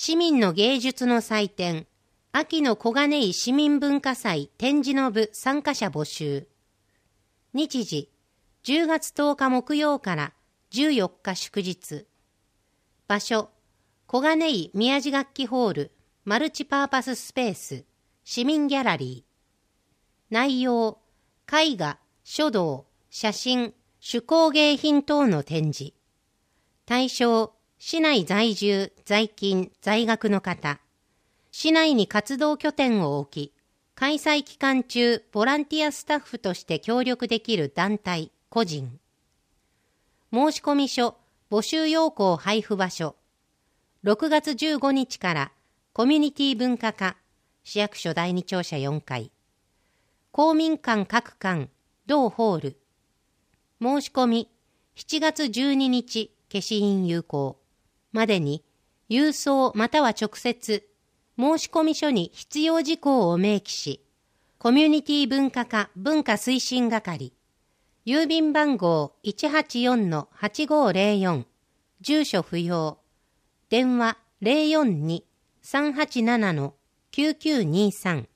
市民の芸術の祭典、秋の小金井市民文化祭展示の部参加者募集。日時、10月10日木曜から14日祝日。場所、小金井宮地楽器ホールマルチパーパススペース市民ギャラリー。内容、絵画、書道、写真、手工芸品等の展示。対象、市内在住、在勤、在学の方。市内に活動拠点を置き、開催期間中、ボランティアスタッフとして協力できる団体、個人。申込書、募集要項配布場所。6月15日からコミュニティ文化課、市役所第2庁舎4階。公民館各館、同ホール。申し込み、7月12日、消印有効。までに、郵送または直接、申込書に必要事項を明記し、コミュニティ文化課文化推進係、郵便番号 184-8504、住所不要、電話 042-387-9923